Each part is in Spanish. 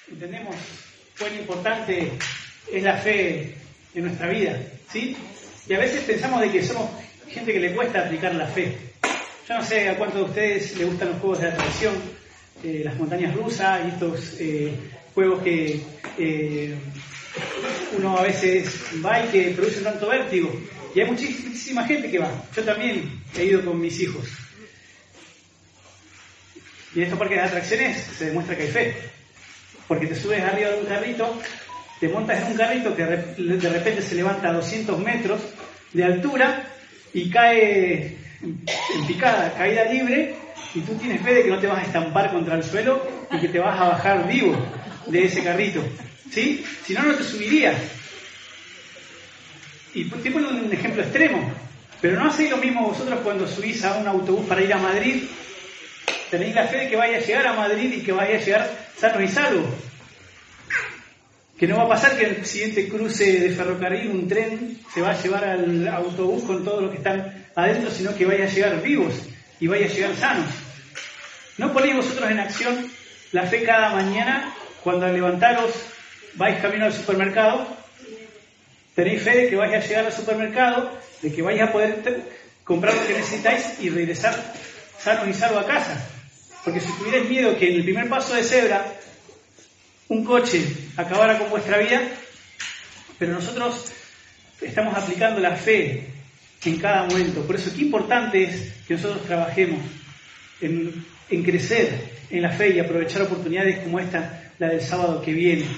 entendemos cuán importante es la fe en nuestra vida, ¿sí? Y a veces pensamos de que somos gente que le cuesta aplicar la fe. Yo no sé a cuántos de ustedes les gustan los juegos de atracción, las montañas rusas y estos juegos que uno a veces va y que producen tanto vértigo. Y hay muchísima gente que va. Yo también he ido con mis hijos. Y en estos parques de atracciones se demuestra que hay fe. Porque te subes arriba de un carrito, te montas en un carrito que de repente se levanta a 200 metros de altura y cae en picada, caída libre, y tú tienes fe de que no te vas a estampar contra el suelo y que te vas a bajar vivo de ese carrito, ¿sí? Si no, no te subirías. Y te pongo un ejemplo extremo, pero no hacéis lo mismo vosotros cuando subís a un autobús para ir a Madrid. Tenéis la fe de que vaya a llegar a Madrid y que vaya a llegar sano y salvo. Que no va a pasar que en el siguiente cruce de ferrocarril un tren se va a llevar al autobús con todos los que están adentro, sino que vaya a llegar vivos y vaya a llegar sanos. ¿No ponéis vosotros en acción la fe cada mañana cuando al levantaros vais camino al supermercado? Tenéis fe de que vais a llegar al supermercado, de que vais a poder comprar lo que necesitáis y regresar sanos y salvos a casa. Porque si tuvierais miedo que en el primer paso de cebra un coche acabara con vuestra vida, pero nosotros estamos aplicando la fe en cada momento. Por eso qué importante es que nosotros trabajemos en crecer en la fe y aprovechar oportunidades como esta, la del sábado que viene.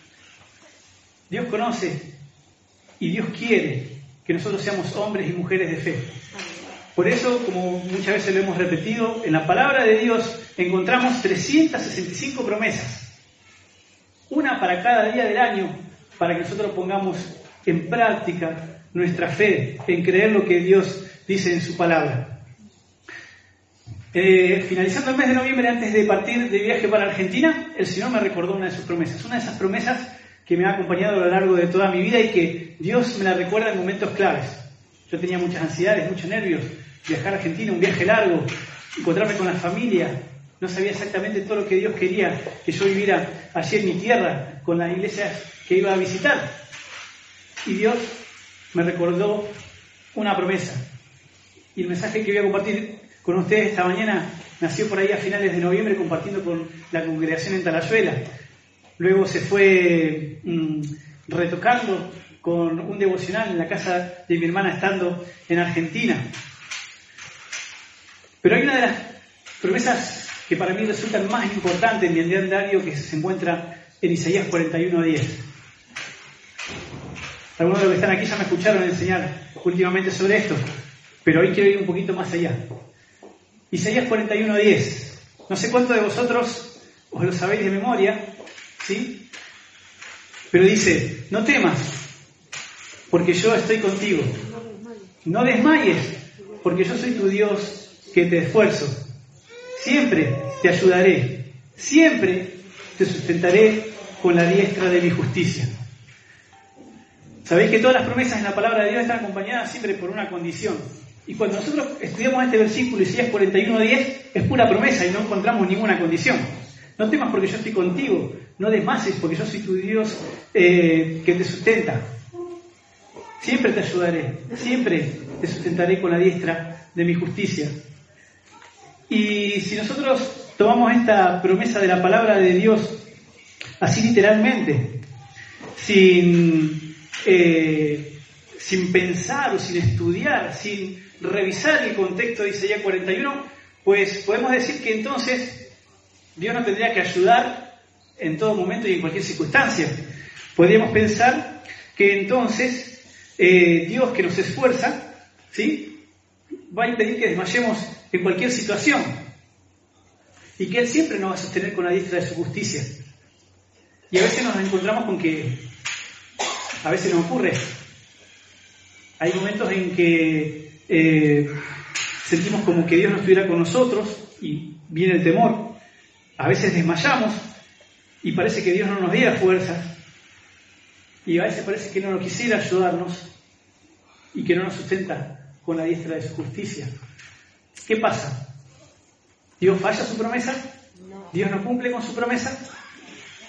Dios conoce y Dios quiere que nosotros seamos hombres y mujeres de fe. Por eso, como muchas veces lo hemos repetido, en la palabra de Dios encontramos 365 promesas. Una para cada día del año, para que nosotros pongamos en práctica nuestra fe, en creer lo que Dios dice en su palabra. Finalizando el mes de noviembre, antes de partir de viaje para Argentina, el Señor me recordó una de sus promesas. Una de esas promesas que me ha acompañado a lo largo de toda mi vida y que Dios me la recuerda en momentos claves. Yo tenía muchas ansiedades, muchos nervios, viajar a Argentina, un viaje largo, encontrarme con la familia. No sabía exactamente todo lo que Dios quería que yo viviera allí en mi tierra, con las iglesias que iba a visitar. Y Dios me recordó una promesa. Y el mensaje que voy a compartir con ustedes esta mañana nació por ahí a finales de noviembre, compartiendo con la congregación en Talayuela. Luego se fue retocando con un devocional en la casa de mi hermana estando en Argentina. Pero hay una de las promesas que para mí resultan más importantes en mi diario, que se encuentra en Isaías 41:10. Algunos de los que están aquí ya me escucharon enseñar últimamente sobre esto, pero hoy quiero ir un poquito más allá. Isaías 41:10. No sé cuántos de vosotros os lo sabéis de memoria, ¿sí? Pero dice: no temas, porque yo estoy contigo. No desmayes, porque yo soy tu Dios que te esfuerzo. Siempre te ayudaré, siempre te sustentaré con la diestra de mi justicia. Sabéis que todas las promesas en la palabra de Dios están acompañadas siempre por una condición. Y cuando nosotros estudiamos este versículo, Isaías 41:10, es pura promesa y no encontramos ninguna condición. No temas porque yo estoy contigo, no desmayes porque yo soy tu Dios que te sustenta. Siempre te ayudaré, siempre te sustentaré con la diestra de mi justicia. Y si nosotros tomamos esta promesa de la palabra de Dios así literalmente, sin pensar o sin estudiar, sin revisar el contexto de Isaías 41, pues podemos decir que entonces Dios nos tendría que ayudar en todo momento y en cualquier circunstancia. Podríamos pensar que entonces Dios, que nos esfuerza, ¿sí?, va a impedir que desmayemos en cualquier situación y que Él siempre nos va a sostener con la diestra de su justicia. Y a veces nos encontramos con que a veces nos ocurre. Hay momentos en que sentimos como que Dios no estuviera con nosotros y viene el temor. A veces desmayamos y parece que Dios no nos diera fuerzas, y a veces parece que no nos quisiera ayudarnos y que no nos sustenta con la diestra de su justicia. ¿Qué pasa? ¿Dios falla su promesa? ¿Dios no cumple con su promesa?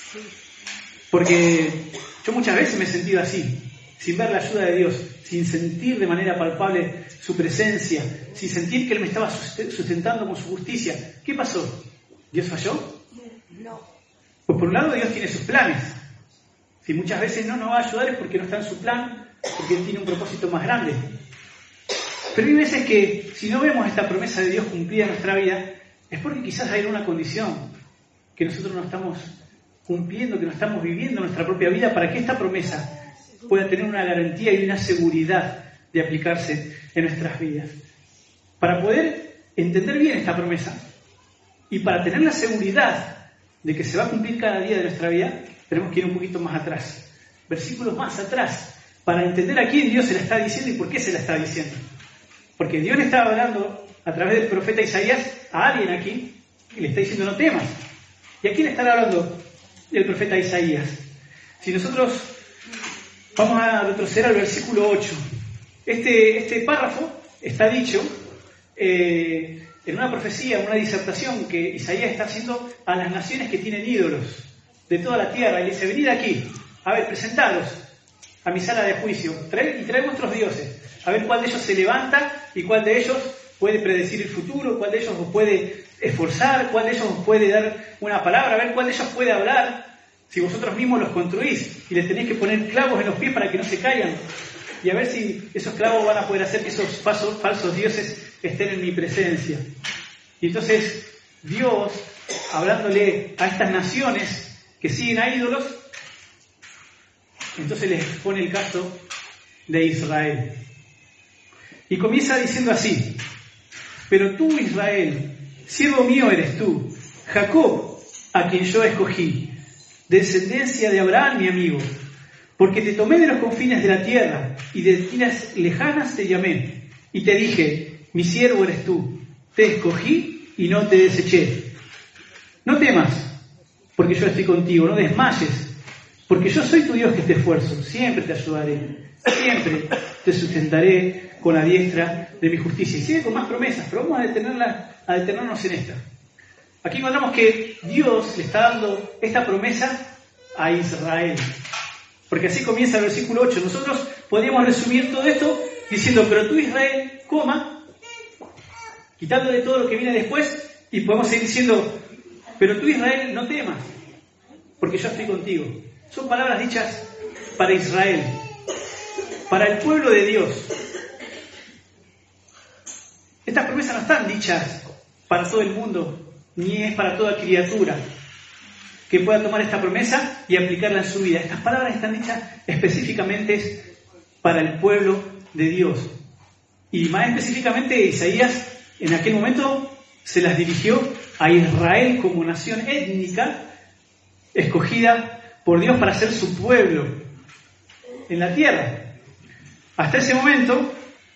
Porque yo muchas veces me he sentido así, sin ver la ayuda de Dios, sin sentir de manera palpable su presencia, sin sentir que Él me estaba sustentando con su justicia. ¿Qué pasó? ¿Dios falló? No. Pues por un lado Dios tiene sus planes. Si muchas veces no nos va a ayudar es porque no está en su plan, porque Él tiene un propósito más grande. Pero hay veces que si no vemos esta promesa de Dios cumplida en nuestra vida, es porque quizás hay una condición que nosotros no estamos cumpliendo, que no estamos viviendo en nuestra propia vida para que esta promesa pueda tener una garantía y una seguridad de aplicarse en nuestras vidas. Para poder entender bien esta promesa y para tener la seguridad de que se va a cumplir cada día de nuestra vida, tenemos que ir un poquito más atrás, versículos más atrás, para entender a quién Dios se la está diciendo y por qué se la está diciendo. Porque Dios le estaba hablando a través del profeta Isaías a alguien aquí que le está diciendo no temas. ¿Y a quién le está hablando el profeta Isaías? Si nosotros vamos a retroceder al versículo 8, este párrafo está dicho en una profecía, en una disertación que Isaías está haciendo a las naciones que tienen ídolos de toda la tierra. Y le dice, venid aquí, a ver, presentaros a mi sala de juicio, traed vuestros dioses, a ver cuál de ellos se levanta y cuál de ellos puede predecir el futuro, cuál de ellos os puede esforzar, cuál de ellos os puede dar una palabra, a ver cuál de ellos puede hablar, si vosotros mismos los construís y les tenéis que poner clavos en los pies para que no se caigan, y a ver si esos clavos van a poder hacer que esos falsos dioses estén en mi presencia. Y entonces Dios, hablándole a estas naciones que siguen a ídolos, entonces les pone el caso de Israel. Y comienza diciendo así: pero tú, Israel, siervo mío eres tú, Jacob, a quien yo escogí, descendencia de Abraham, mi amigo, porque te tomé de los confines de la tierra, y de tierras lejanas te llamé, y te dije, mi siervo eres tú, te escogí y no te deseché. No temas, porque yo estoy contigo, no desmayes, porque yo soy tu Dios que te esfuerzo, siempre te ayudaré, siempre te sustentaré con la diestra de mi justicia. Y sigue con más promesas, pero vamos a detenernos en esta. Aquí encontramos que Dios le está dando esta promesa a Israel. Porque así comienza el versículo 8. Nosotros podríamos resumir todo esto diciendo, pero tú, Israel, coma, quitándole todo lo que viene después, y podemos seguir diciendo, pero tú, Israel, no temas, porque yo estoy contigo. Son palabras dichas para Israel, para el pueblo de Dios. Estas promesas no están dichas para todo el mundo, ni es para toda criatura que pueda tomar esta promesa y aplicarla en su vida. Estas palabras están dichas específicamente para el pueblo de Dios. Y más específicamente Isaías en aquel momento se las dirigió a Israel como nación étnica escogida por Dios para ser su pueblo en la tierra. Hasta ese momento,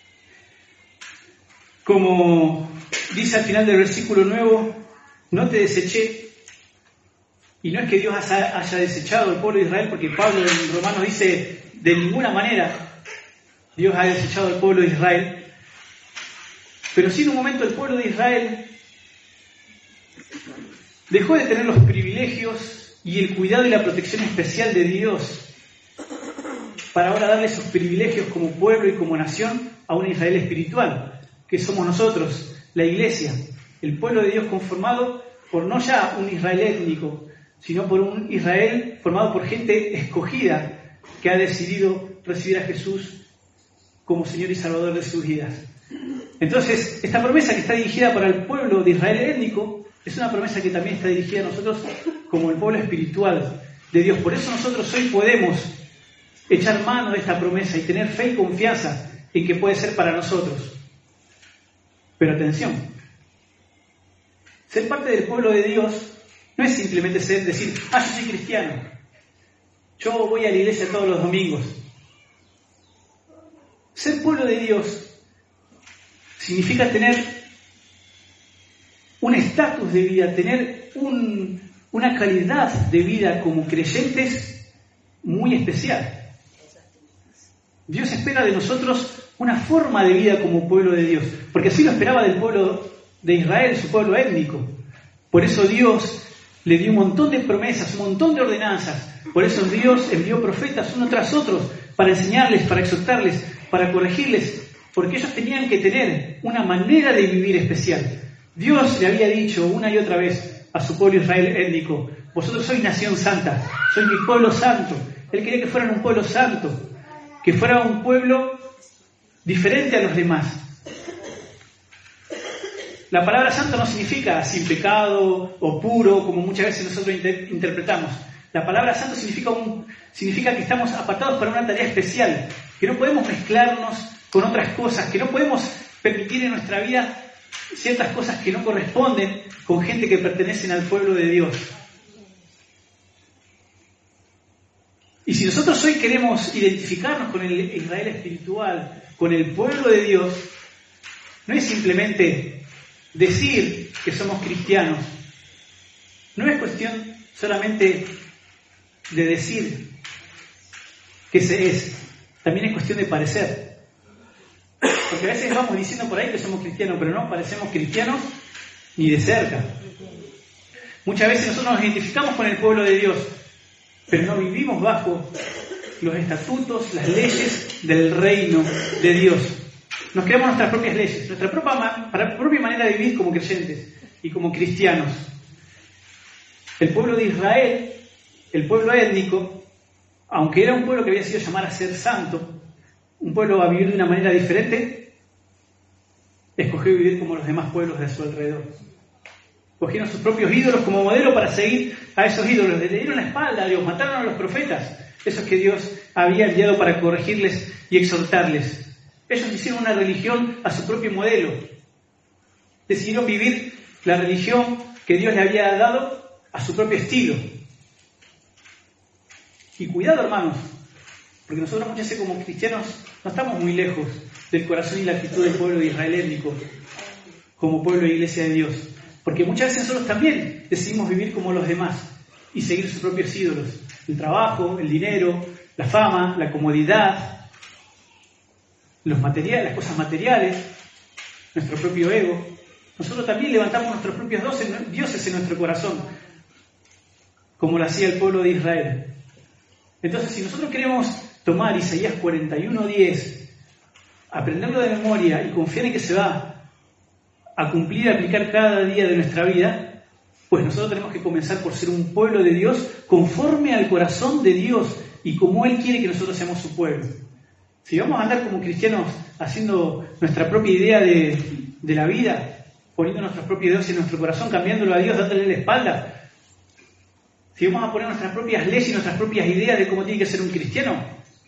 como dice al final del versículo 9, no te deseché. Y no es que Dios haya desechado al pueblo de Israel, porque Pablo en Romanos dice, de ninguna manera Dios ha desechado al pueblo de Israel. Pero sí en un momento el pueblo de Israel dejó de tener los privilegios y el cuidado y la protección especial de Dios para ahora darle esos privilegios como pueblo y como nación a un Israel espiritual, que somos nosotros, la iglesia, el pueblo de Dios conformado por no ya un Israel étnico, sino por un Israel formado por gente escogida que ha decidido recibir a Jesús como Señor y Salvador de sus vidas. Entonces, esta promesa que está dirigida para el pueblo de Israel étnico es una promesa que también está dirigida a nosotros como el pueblo espiritual de Dios. Por eso nosotros hoy podemos echar mano de esta promesa y tener fe y confianza en que puede ser para nosotros. Pero atención, ser parte del pueblo de Dios no es simplemente decir, yo soy cristiano, yo voy a la iglesia todos los domingos. Ser pueblo de Dios significa tener un estatus de vida, tener una calidad de vida como creyentes muy especial. Dios espera de nosotros una forma de vida como pueblo de Dios, porque así lo esperaba del pueblo de Israel, su pueblo étnico. Por eso Dios le dio un montón de promesas, un montón de ordenanzas. Por eso Dios envió profetas uno tras otro para enseñarles, para exhortarles, para corregirles, porque ellos tenían que tener una manera de vivir especial. Dios le había dicho una y otra vez a su pueblo Israel étnico: vosotros sois nación santa, sois mi pueblo santo. Él quería que fueran un pueblo santo, que fuera un pueblo diferente a los demás. La palabra santo no significa sin pecado o puro, como muchas veces nosotros interpretamos. La palabra santo significa que estamos apartados para una tarea especial, que no podemos mezclarnos con otras cosas, que no podemos permitir en nuestra vida ciertas cosas que no corresponden con gente que pertenecen al pueblo de Dios. Y si nosotros hoy queremos identificarnos con el Israel espiritual, con el pueblo de Dios, no es simplemente decir que somos cristianos, no es cuestión solamente de decir que se es, también es cuestión de parecer. Porque a veces vamos diciendo por ahí que somos cristianos, pero no parecemos cristianos ni de cerca. Muchas veces nosotros nos identificamos con el pueblo de Dios, pero no vivimos bajo los estatutos, las leyes del reino de Dios. Nos creamos nuestras propias leyes, nuestra propia manera de vivir como creyentes y como cristianos. El pueblo de Israel, el pueblo étnico, aunque era un pueblo que había sido llamado a ser santo, un pueblo a vivir de una manera diferente, escogió vivir como los demás pueblos de su alrededor. Cogieron sus propios ídolos como modelo para seguir a esos ídolos. Le dieron la espalda a Dios, mataron a los profetas, esos que Dios había enviado para corregirles y exhortarles. Ellos hicieron una religión a su propio modelo. Decidieron vivir la religión que Dios le había dado a su propio estilo. Y cuidado, hermanos, porque nosotros muchas veces como cristianos no estamos muy lejos del corazón y la actitud del pueblo de Israel étnico, como pueblo de Iglesia de Dios. Porque muchas veces nosotros también decidimos vivir como los demás y seguir sus propios ídolos. El trabajo, el dinero, la fama, la comodidad, los materiales, las cosas materiales, nuestro propio ego. Nosotros también levantamos nuestros propios dioses en nuestro corazón, como lo hacía el pueblo de Israel. Entonces, si nosotros queremos tomar Isaías 41:10, aprenderlo de memoria y confiar en que se va a cumplir y aplicar cada día de nuestra vida, pues nosotros tenemos que comenzar por ser un pueblo de Dios conforme al corazón de Dios y como Él quiere que nosotros seamos su pueblo. Si vamos a andar como cristianos haciendo nuestra propia idea de la vida, poniendo nuestros propios dioses en nuestro corazón, cambiándolo a Dios, dándole la espalda, si vamos a poner nuestras propias leyes y nuestras propias ideas de cómo tiene que ser un cristiano,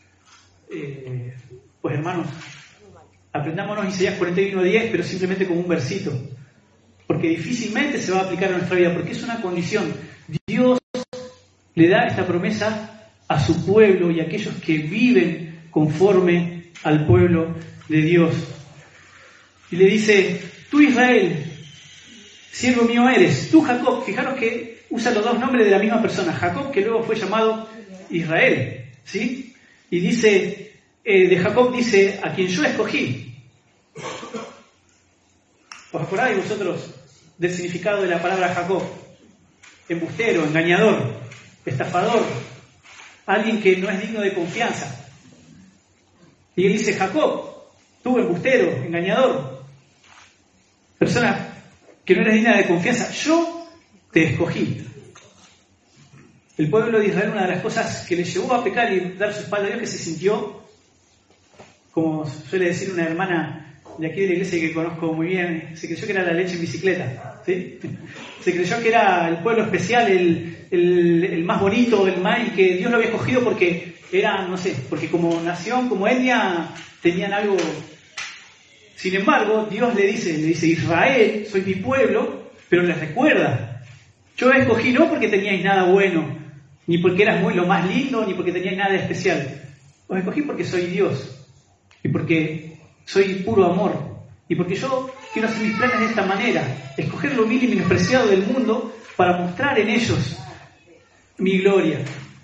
pues hermanos, aprendámonos Isaías 41:10, pero simplemente como un versito, porque difícilmente se va a aplicar a nuestra vida, porque es una condición. Dios le da esta promesa a su pueblo y a aquellos que viven conforme al pueblo de Dios. Y le dice: tú Israel, siervo mío eres, tú Jacob. Fijaros que usa los dos nombres de la misma persona, Jacob, que luego fue llamado Israel, ¿sí? Y dice, de Jacob dice, a quien yo escogí. ¿Os acordáis vosotros del significado de la palabra Jacob? Embustero, engañador, estafador, alguien que no es digno de confianza. Y él dice: Jacob, tú embustero, engañador, persona que no eres digna de confianza, yo te escogí. El pueblo de Israel, una de las cosas que le llevó a pecar y dar su espalda a Dios, que se sintió, como suele decir una hermana de aquí de la iglesia que conozco muy bien, se creyó que era la leche en bicicleta, ¿sí? Se creyó que era el pueblo especial, el más bonito, el más, y que Dios lo había escogido porque era, no sé, porque como nación, como etnia, tenían algo. Sin embargo, Dios le dice, Israel, soy mi pueblo, pero les recuerda, yo escogí no porque teníais nada bueno, ni porque eras lo más lindo, ni porque teníais nada especial. Os escogí porque soy Dios, y porque soy puro amor, y porque yo quiero hacer mis planes de esta manera, escoger lo vil y menospreciado del mundo para mostrar en ellos mi gloria.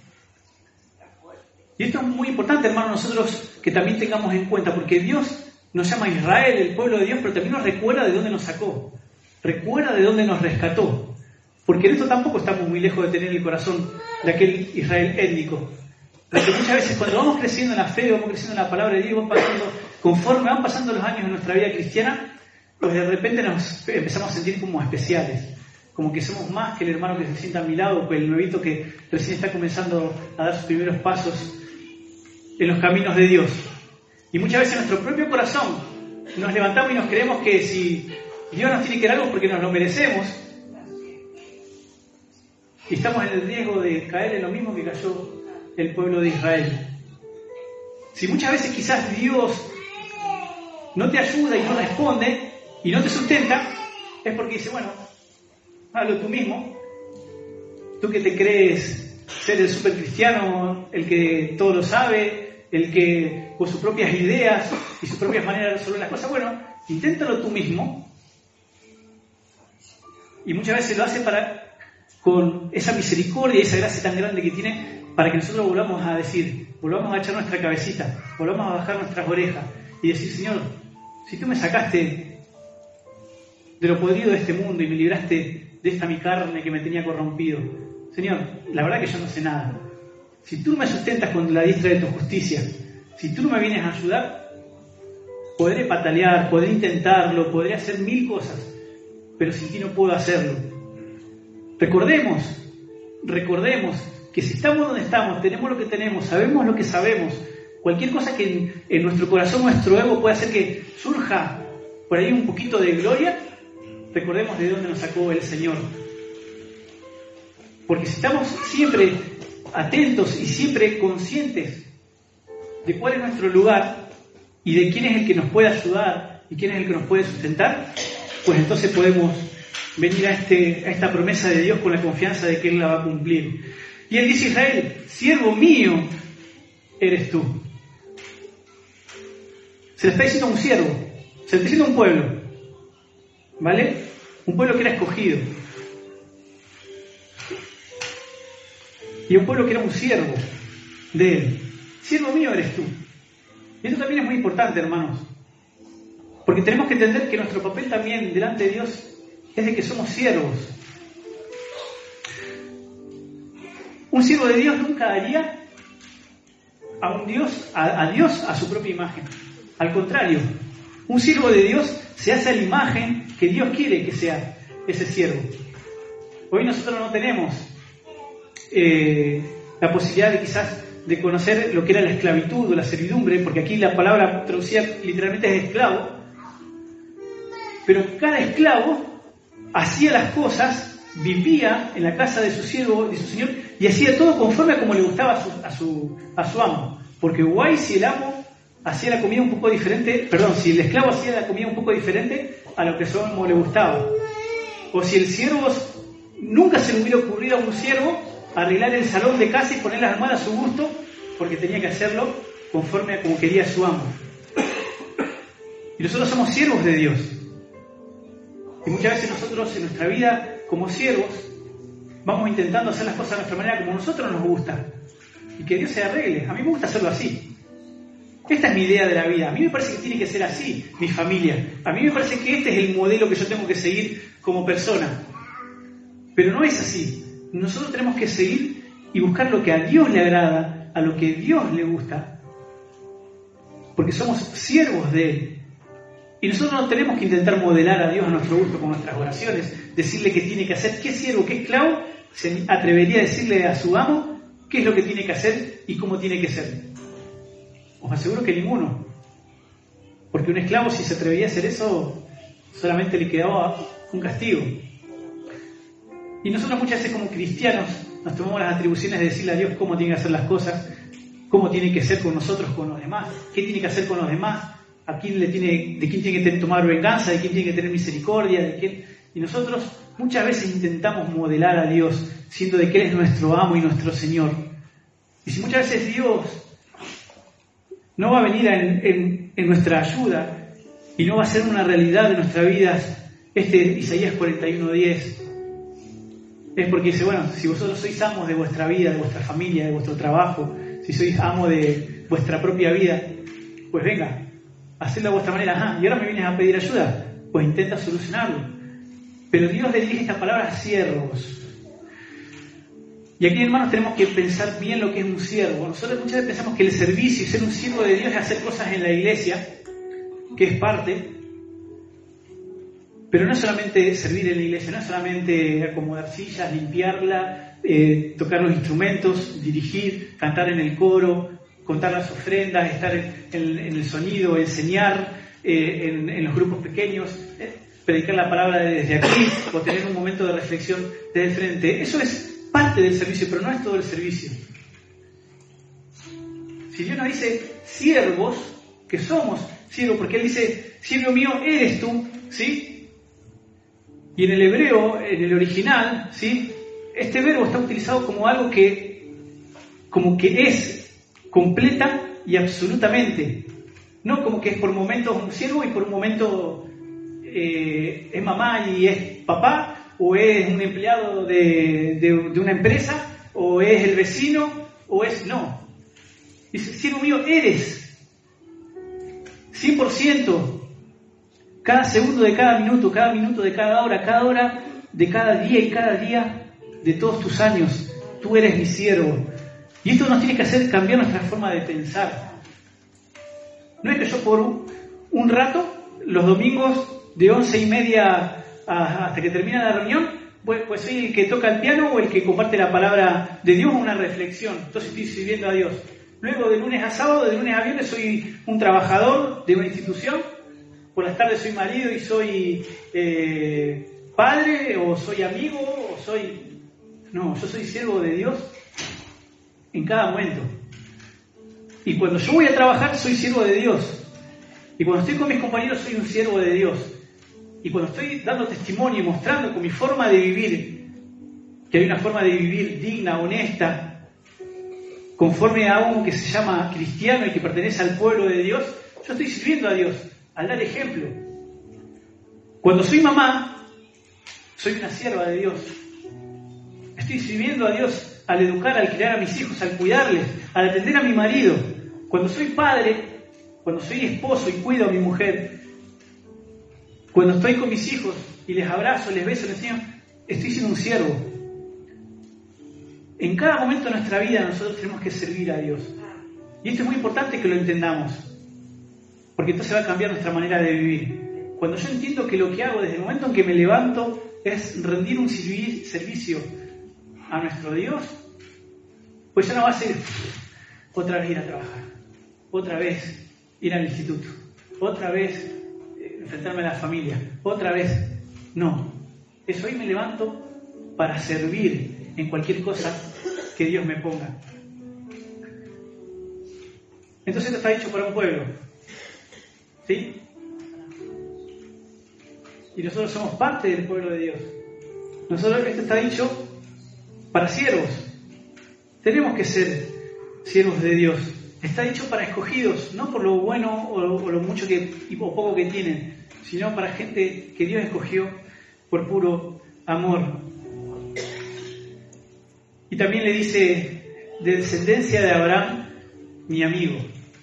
Y esto es muy importante, hermanos, nosotros que también tengamos en cuenta, porque Dios nos llama Israel, el pueblo de Dios, pero también nos recuerda de dónde nos sacó, recuerda de dónde nos rescató. Porque en esto tampoco estamos muy lejos de tener el corazón de aquel Israel étnico. Porque muchas veces cuando vamos creciendo en la fe, vamos creciendo en la palabra de Dios, conforme van pasando los años en nuestra vida cristiana, pues de repente nos empezamos a sentir como especiales. Como que somos más que el hermano que se sienta a mi lado, que el nuevito que recién está comenzando a dar sus primeros pasos en los caminos de Dios. Y muchas veces en nuestro propio corazón nos levantamos y nos creemos que si Dios nos tiene que dar algo porque nos lo merecemos, y estamos en el riesgo de caer en lo mismo que cayó el pueblo de Israel. Si muchas veces quizás Dios no te ayuda y no responde y no te sustenta, es porque dice, bueno, hazlo tú mismo. Tú que te crees ser el super cristiano, el que todo lo sabe, el que con sus propias ideas y sus propias maneras de resolver las cosas, bueno, inténtalo tú mismo. Y muchas veces lo hace con esa misericordia y esa gracia tan grande que tiene, para que nosotros volvamos a decir, volvamos a echar nuestra cabecita, volvamos a bajar nuestras orejas y decir, Señor, si tú me sacaste de lo podrido de este mundo y me libraste de esta mi carne que me tenía corrompido, Señor, la verdad que yo no sé nada. Si tú no me sustentas con la diestra de tu justicia, si tú no me vienes a ayudar, podré patalear, podré intentarlo, podré hacer 1000 cosas, pero sin ti no puedo hacerlo. Recordemos que si estamos donde estamos, tenemos lo que tenemos, sabemos lo que sabemos, cualquier cosa que en nuestro corazón, nuestro ego pueda hacer que surja por ahí un poquito de gloria, recordemos de dónde nos sacó el Señor. Porque si estamos siempre atentos y siempre conscientes de cuál es nuestro lugar y de quién es el que nos puede ayudar y quién es el que nos puede sustentar, pues entonces podemos venir a esta promesa de Dios con la confianza de que Él la va a cumplir. Y Él dice a Israel, siervo mío eres tú. Se le está diciendo a un siervo, se le está diciendo a un pueblo, ¿vale? Un pueblo que era escogido. Y un pueblo que era un siervo de Él. Siervo mío eres tú. Y esto también es muy importante, hermanos. Porque tenemos que entender que nuestro papel también delante de Dios es de que somos siervos. Un siervo de Dios nunca haría a Dios a su propia imagen. Al contrario, un siervo de Dios se hace a la imagen que Dios quiere que sea ese siervo. Hoy nosotros no tenemos la posibilidad de quizás de conocer lo que era la esclavitud o la servidumbre, porque aquí la palabra traducida literalmente es esclavo, pero cada esclavo hacía las cosas, vivía en la casa de su siervo, de su señor, y hacía todo conforme a como le gustaba a su amo. Porque guay si el amo hacía la comida un poco diferente, si el esclavo hacía la comida un poco diferente a lo que a su amo le gustaba. O si el siervo, nunca se le hubiera ocurrido a un siervo arreglar el salón de casa y poner las almohadas a su gusto, porque tenía que hacerlo conforme a como quería su amo. Y nosotros somos siervos de Dios. Y muchas veces nosotros en nuestra vida, como siervos, vamos intentando hacer las cosas de nuestra manera como a nosotros nos gusta. Y que Dios se arregle. A mí me gusta hacerlo así. Esta es mi idea de la vida. A mí me parece que tiene que ser así, mi familia. A mí me parece que este es el modelo que yo tengo que seguir como persona. Pero no es así. Nosotros tenemos que seguir y buscar lo que a Dios le agrada, a lo que a Dios le gusta. Porque somos siervos de Él. Y nosotros no tenemos que intentar modelar a Dios a nuestro gusto con nuestras oraciones, decirle qué tiene que hacer. ¿Qué siervo, qué esclavo se atrevería a decirle a su amo qué es lo que tiene que hacer y cómo tiene que ser? Os aseguro que ninguno. Porque un esclavo, si se atrevía a hacer eso, solamente le quedaba un castigo. Y nosotros muchas veces como cristianos nos tomamos las atribuciones de decirle a Dios cómo tiene que hacer las cosas, cómo tiene que ser con nosotros, con los demás, qué tiene que hacer con los demás, de quién tiene que tomar venganza, de quién tiene que tener misericordia, de quién. Y nosotros muchas veces intentamos modelar a Dios, siendo de que Él es nuestro amo y nuestro Señor. Y si muchas veces Dios no va a venir en nuestra ayuda y no va a ser una realidad de nuestra vida, Isaías 41:10, es porque dice, bueno, si vosotros sois amos de vuestra vida, de vuestra familia, de vuestro trabajo, si sois amos de vuestra propia vida, pues venga, hacedlo a vuestra manera. Y ahora me vienes a pedir ayuda, pues intenta solucionarlo. Pero Dios le dirige esta palabra a siervos. Y aquí, hermanos, tenemos que pensar bien lo que es un siervo. Nosotros muchas veces pensamos que el servicio y ser un siervo de Dios es hacer cosas en la iglesia, que es parte, pero no es solamente servir en la iglesia, no es solamente acomodar sillas, limpiarla, tocar los instrumentos, dirigir, cantar en el coro, contar las ofrendas, estar en el sonido, enseñar en los grupos pequeños, predicar la palabra desde aquí o tener un momento de reflexión desde el frente. Eso es parte del servicio, pero no es todo el servicio. Si Dios nos dice siervos, que somos siervos, porque Él dice, siervo mío eres tú, ¿sí? Y en el hebreo, en el original, ¿sí? Este verbo está utilizado como algo que es completa y absolutamente. No como que es por momentos un siervo y por un momento es mamá y es papá, o es un empleado de una empresa, o es el vecino, o es... No. Dice, siervo mío eres 100%, cada segundo de cada minuto de cada hora de cada día y cada día de todos tus años, tú eres mi siervo. Y esto nos tiene que hacer cambiar nuestra forma de pensar. No es que yo por un rato, los domingos de 11:30 hasta que termina la reunión, pues soy el que toca el piano o el que comparte la palabra de Dios o una reflexión. Entonces estoy sirviendo a Dios. Luego de lunes a sábado, de lunes a viernes soy un trabajador de una institución. Por las tardes soy marido y soy padre, o soy amigo, o soy... No, yo soy siervo de Dios en cada momento. Y cuando yo voy a trabajar soy siervo de Dios. Y cuando estoy con mis compañeros soy un siervo de Dios. Y cuando estoy dando testimonio y mostrando con mi forma de vivir, que hay una forma de vivir digna, honesta, conforme a algo que se llama cristiano y que pertenece al pueblo de Dios, yo estoy sirviendo a Dios, al dar ejemplo. Cuando soy mamá, soy una sierva de Dios. Estoy sirviendo a Dios al educar, al criar a mis hijos, al cuidarles, al atender a mi marido. Cuando soy padre, cuando soy esposo y cuido a mi mujer, cuando estoy con mis hijos y les abrazo, les beso, les enseño, estoy siendo un siervo. En cada momento de nuestra vida nosotros tenemos que servir a Dios. Y esto es muy importante que lo entendamos, porque entonces va a cambiar nuestra manera de vivir. Cuando yo entiendo que lo que hago desde el momento en que me levanto es rendir un servicio a nuestro Dios, pues ya no va a ser otra vez ir a trabajar, otra vez ir al instituto, otra vez enfrentarme a la familia, otra vez. No, es hoy me levanto para servir en cualquier cosa que Dios me ponga. Entonces esto está hecho para un pueblo, ¿sí? Y nosotros somos parte del pueblo de Dios. Nosotros, esto está dicho para siervos. Tenemos que ser siervos de Dios. Está dicho para escogidos, no por lo bueno o lo mucho o poco que tienen, sino para gente que Dios escogió por puro amor. Y también le dice, de descendencia de Abraham, mi amigo.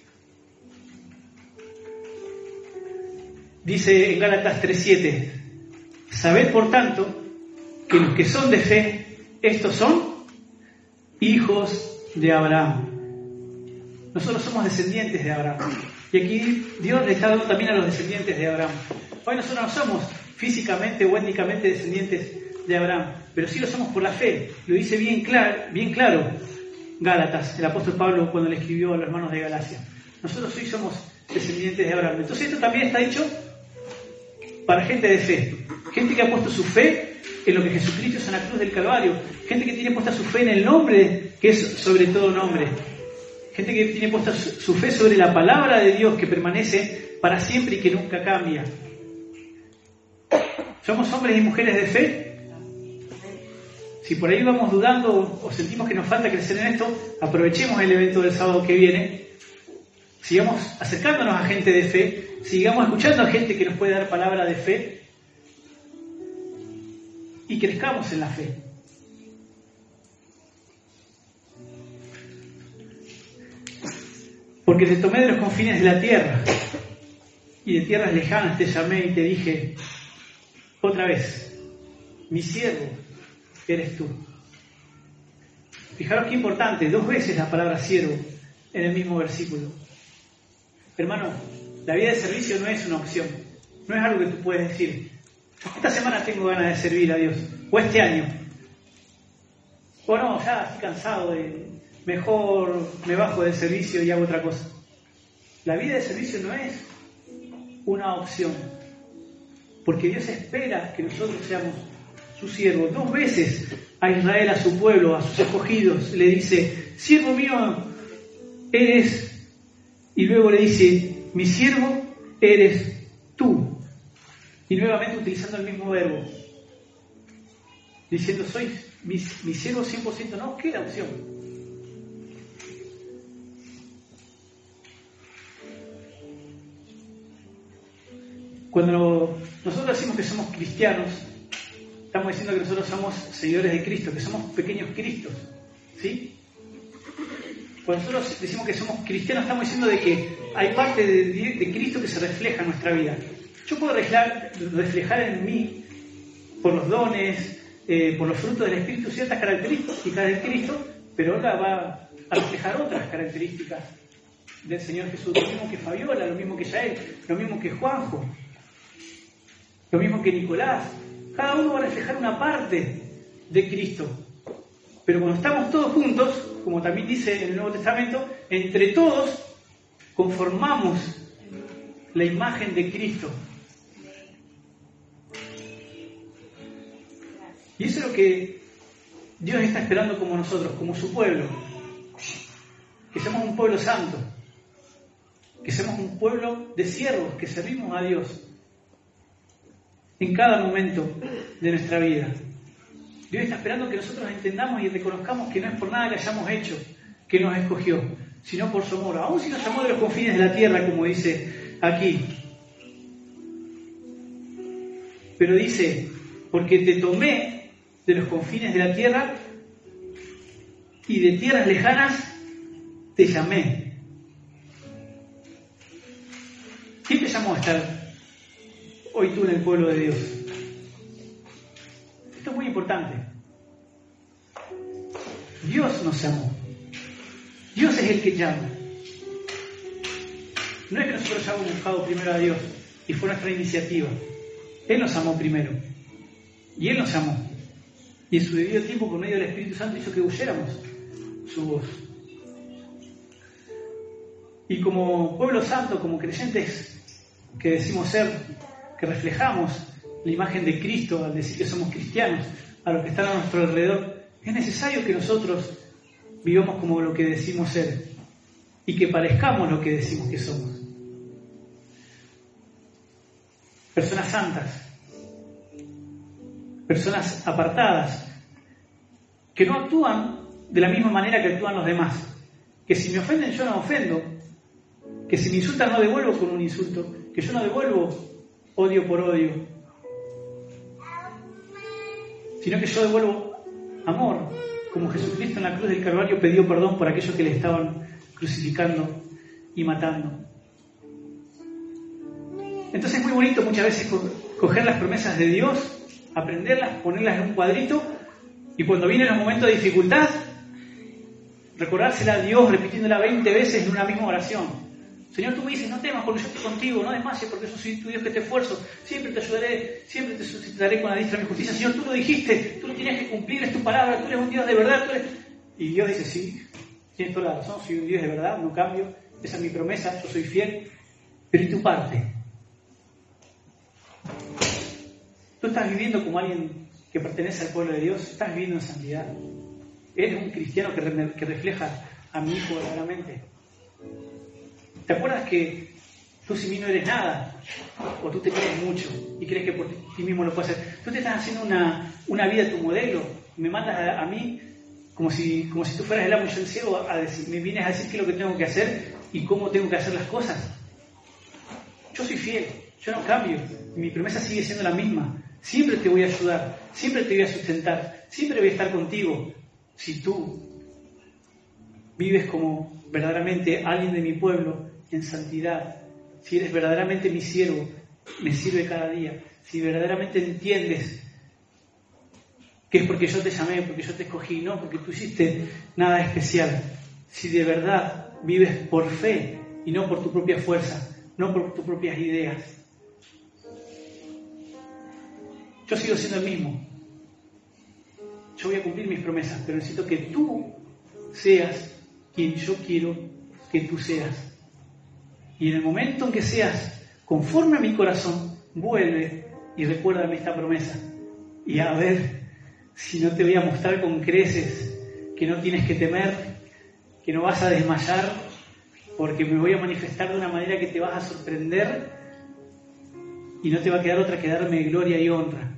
Dice en Gálatas 3:7, sabed por tanto que los que son de fe, estos son hijos de Abraham. Nosotros somos descendientes de Abraham. Y aquí Dios le está dando también a los descendientes de Abraham. Hoy nosotros no somos físicamente o étnicamente descendientes de Abraham, pero sí lo somos por la fe. Lo dice bien claro Gálatas, el apóstol Pablo, cuando le escribió a los hermanos de Galacia. Nosotros hoy somos descendientes de Abraham. Entonces esto también está dicho para gente de fe. Gente que ha puesto su fe en lo que Jesucristo hizo en la cruz del Calvario. Gente que tiene puesta su fe en el nombre que es sobre todo nombre. Gente que tiene puesta su fe sobre la palabra de Dios que permanece para siempre y que nunca cambia. ¿Somos hombres y mujeres de fe? Si por ahí vamos dudando o sentimos que nos falta crecer en esto, aprovechemos el evento del sábado que viene. Sigamos acercándonos a gente de fe, sigamos escuchando a gente que nos puede dar palabra de fe y crezcamos en la fe. Porque te tomé de los confines de la tierra y de tierras lejanas te llamé y te dije otra vez, mi siervo eres tú. Fijaros qué importante, 2 veces la palabra siervo en el mismo versículo. Hermano, la vida de servicio no es una opción, no es algo que tú puedes decir, esta semana tengo ganas de servir a Dios, o este año, o no, ya estoy cansado, mejor me bajo del servicio y hago otra cosa. La vida de servicio no es una opción, porque Dios espera que nosotros seamos sus siervos. 2 veces a Israel, a su pueblo, a sus escogidos, le dice, siervo mío eres, y luego le dice, mi siervo eres tú. Y nuevamente utilizando el mismo verbo, diciendo, sois mi siervo 100%, no queda opción. Cuando nosotros decimos que somos cristianos, estamos diciendo que nosotros somos seguidores de Cristo, que somos pequeños Cristos, ¿sí? Cuando nosotros decimos que somos cristianos, estamos diciendo de que hay parte de Cristo que se refleja en nuestra vida. Yo puedo reflejar en mí, por los dones, por los frutos del Espíritu, ciertas características de Cristo, pero ahora va a reflejar otras características del Señor Jesús, lo mismo que Fabiola, lo mismo que Yael, lo mismo que Juanjo, lo mismo que Nicolás. Cada uno va a reflejar una parte de Cristo. Pero cuando estamos todos juntos, como también dice en el Nuevo Testamento, entre todos conformamos la imagen de Cristo. Y eso es lo que Dios está esperando como nosotros, como su pueblo. Que seamos un pueblo santo. Que seamos un pueblo de siervos, que servimos a Dios en cada momento de nuestra vida. Dios está esperando que nosotros entendamos y reconozcamos que no es por nada que hayamos hecho que nos escogió, sino por su amor. Aún si nos llamó de los confines de la tierra, como dice aquí. Pero dice, porque te tomé de los confines de la tierra y de tierras lejanas te llamé. ¿Quién te llamó a estar hoy tú en el pueblo de Dios? Esto es muy importante. Dios nos llamó. Dios es el que llama. No es que nosotros hayamos buscado primero a Dios y fue nuestra iniciativa. Él nos amó primero. Y Él nos amó. Y en su debido tiempo, por medio del Espíritu Santo, hizo que oyéramos su voz. Y como pueblo santo, como creyentes que decimos ser, que reflejamos la imagen de Cristo al decir que somos cristianos, a los que están a nuestro alrededor, es necesario que nosotros vivamos como lo que decimos ser y que parezcamos lo que decimos que somos. Personas santas, personas apartadas, que no actúan de la misma manera que actúan los demás, que si me ofenden yo no ofendo, que si me insultan no devuelvo con un insulto, que yo no devuelvo odio por odio, sino que yo devuelvo amor, como Jesucristo en la cruz del Calvario pidió perdón por aquellos que le estaban crucificando y matando. Entonces es muy bonito muchas veces coger las promesas de Dios, aprenderlas, ponerlas en un cuadrito, y cuando vienen los momentos de dificultad, recordársela a Dios repitiéndola 20 veces en una misma oración. Señor, tú me dices, no temas porque yo estoy contigo, no desmayes porque yo soy tu Dios que te esfuerzo, siempre te ayudaré, siempre te suscitaré con la diestra de mi justicia. Señor, tú lo dijiste, tú lo tienes que cumplir, es tu palabra, tú eres un Dios de verdad. Y Dios dice, sí, tienes toda la razón, soy un Dios de verdad, no cambio, esa es mi promesa, yo soy fiel, pero ¿y tu parte? Tú estás viviendo como alguien que pertenece al pueblo de Dios, estás viviendo en santidad. Eres un cristiano que refleja a mi Hijo verdaderamente. ¿Te acuerdas que tú sin mí no eres nada? O tú te crees mucho y crees que por ti mismo lo puedes hacer. Tú te estás haciendo una vida a tu modelo. Me mandas a mí como si tú fueras el amo y yo el siervo, me vienes a decir qué es lo que tengo que hacer y cómo tengo que hacer las cosas. Yo soy fiel, yo no cambio. Mi promesa sigue siendo la misma. Siempre te voy a ayudar, siempre te voy a sustentar, siempre voy a estar contigo. Si tú vives como verdaderamente alguien de mi pueblo, en santidad, si eres verdaderamente mi siervo, me sirve cada día, si verdaderamente entiendes que es porque yo te llamé, porque yo te escogí, no porque tú hiciste nada especial. Si de verdad vives por fe y no por tu propia fuerza, no por tus propias ideas. Yo sigo siendo el mismo. Yo voy a cumplir mis promesas, pero necesito que tú seas quien yo quiero que tú seas. Y en el momento en que seas conforme a mi corazón, vuelve y recuérdame esta promesa. Y a ver si no te voy a mostrar con creces que no tienes que temer, que no vas a desmayar, porque me voy a manifestar de una manera que te vas a sorprender y no te va a quedar otra que darme gloria y honra.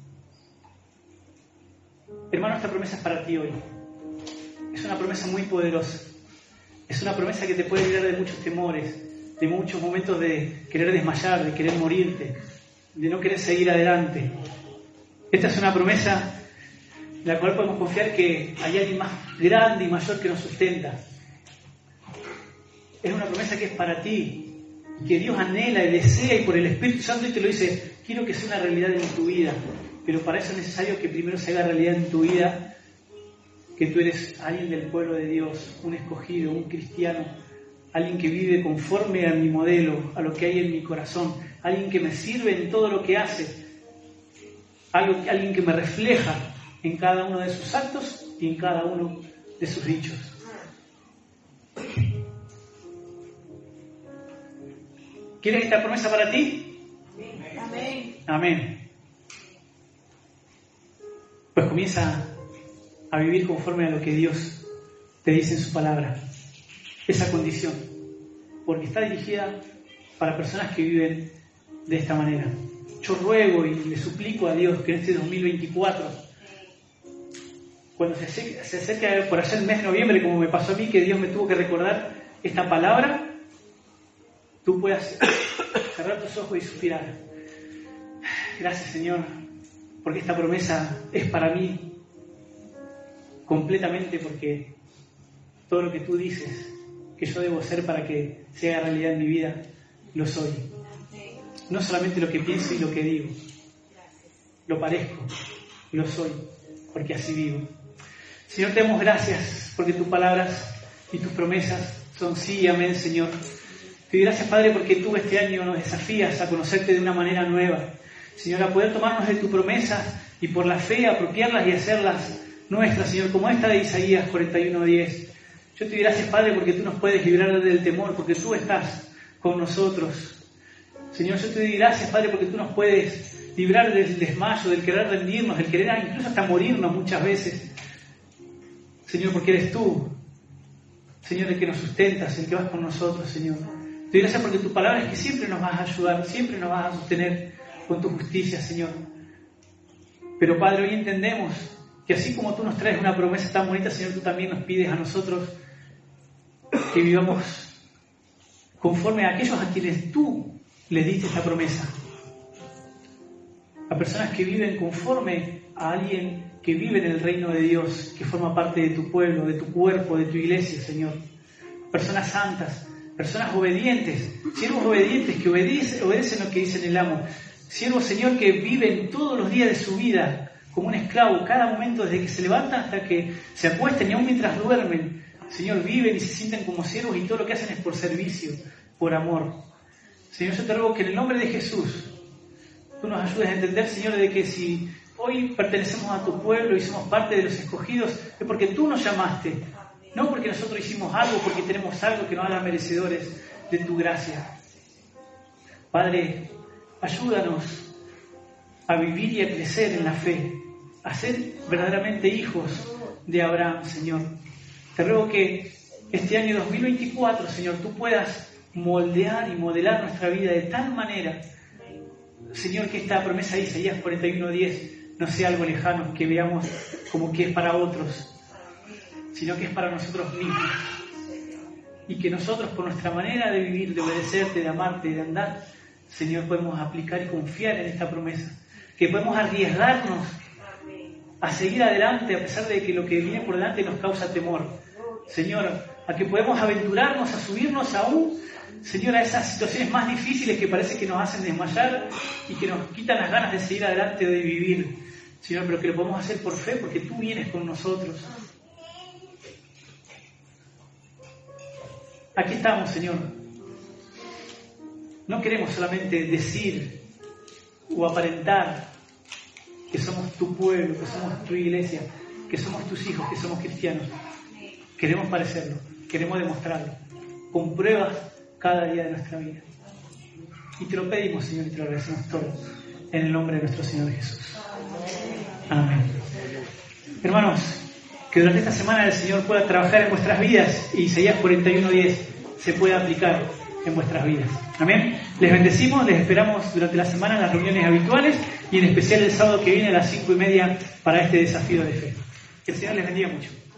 Hermano, esta promesa es para ti hoy. Es una promesa muy poderosa. Es una promesa que te puede librar de muchos temores, de muchos momentos de querer desmayar, de querer morirte, de no querer seguir adelante. Esta es una promesa en la cual podemos confiar que hay alguien más grande y mayor que nos sustenta. Es una promesa que es para ti, que Dios anhela y desea, y por el Espíritu Santo y te lo dice: quiero que sea una realidad en tu vida, pero para eso es necesario que primero se haga realidad en tu vida, que tú eres alguien del pueblo de Dios, un escogido, un cristiano, alguien que vive conforme a mi modelo, a lo que hay en mi corazón, alguien que me sirve en todo lo que hace, alguien que me refleja en cada uno de sus actos y en cada uno de sus dichos. ¿Quieres esta promesa para ti? Amén. Amén. Pues comienza a vivir conforme a lo que Dios te dice en su palabra. Esa condición. Porque está dirigida para personas que viven de esta manera. Yo ruego y le suplico a Dios que en este 2024, cuando se acerca por allá el mes de noviembre, como me pasó a mí, que Dios me tuvo que recordar esta palabra, tú puedas cerrar tus ojos y suspirar. Gracias, Señor, porque esta promesa es para mí completamente, porque todo lo que tú dices que yo debo ser para que se haga realidad en mi vida, lo soy. No solamente lo que pienso y lo que digo, lo parezco, lo soy, porque así vivo. Señor, te damos gracias porque tus palabras y tus promesas son sí y amén, Señor. Te doy gracias, Padre, porque tú este año nos desafías a conocerte de una manera nueva. Señor, a poder tomarnos de tus promesas y por la fe apropiarlas y hacerlas nuestras, Señor, como esta de Isaías 41:10. Yo te doy gracias, Padre, porque tú nos puedes librar del temor, porque tú estás con nosotros. Señor, yo te doy gracias, Padre, porque tú nos puedes librar del desmayo, del querer rendirnos, del querer incluso hasta morirnos muchas veces. Señor, porque eres tú, Señor, el que nos sustentas, el que vas con nosotros, Señor. Te doy gracias porque tu palabra es que siempre nos vas a ayudar, siempre nos vas a sostener con tu justicia, Señor. Pero, Padre, hoy entendemos que así como tú nos traes una promesa tan bonita, Señor, tú también nos pides a nosotros que vivamos conforme a aquellos a quienes tú les diste esta promesa. A personas que viven conforme a alguien que vive en el reino de Dios, que forma parte de tu pueblo, de tu cuerpo, de tu iglesia, Señor. Personas santas, personas obedientes, siervos obedientes que obedecen lo que dice el amo. Siervos, Señor, que viven todos los días de su vida como un esclavo, cada momento desde que se levantan hasta que se acuestan y aún mientras duermen. Señor, viven y se sienten como siervos y todo lo que hacen es por servicio, por amor. Señor, yo te ruego que en el nombre de Jesús tú nos ayudes a entender, Señor, de que si hoy pertenecemos a tu pueblo y somos parte de los escogidos, es porque tú nos llamaste, no porque nosotros hicimos algo, porque tenemos algo que nos haga merecedores de tu gracia. Padre, ayúdanos a vivir y a crecer en la fe, a ser verdaderamente hijos de Abraham, Señor. Te ruego que este año 2024, Señor, tú puedas moldear y modelar nuestra vida de tal manera, Señor, que esta promesa de Isaías 41:10 no sea algo lejano, que veamos como que es para otros, sino que es para nosotros mismos. Y que nosotros, por nuestra manera de vivir, de obedecerte, de amarte, de andar, Señor, podemos aplicar y confiar en esta promesa. Que podemos arriesgarnos a seguir adelante a pesar de que lo que viene por delante nos causa temor. Señor, a que podemos aventurarnos, a subirnos aún, Señor, a esas situaciones más difíciles que parece que nos hacen desmayar y que nos quitan las ganas de seguir adelante o de vivir. Señor, pero que lo podemos hacer por fe porque tú vienes con nosotros. Aquí estamos, Señor. No queremos solamente decir o aparentar que somos tu pueblo, que somos tu iglesia, que somos tus hijos, que somos cristianos. Queremos parecerlo, queremos demostrarlo, con pruebas cada día de nuestra vida. Y te lo pedimos, Señor, y te lo agradecemos todo, en el nombre de nuestro Señor Jesús. Amén. Hermanos, que durante esta semana el Señor pueda trabajar en vuestras vidas y Isaías 41:10 se pueda aplicar en vuestras vidas. Amén. Les bendecimos, les esperamos durante la semana en las reuniones habituales y en especial el sábado que viene a las 5:30 para este desafío de fe. Que el Señor les bendiga mucho.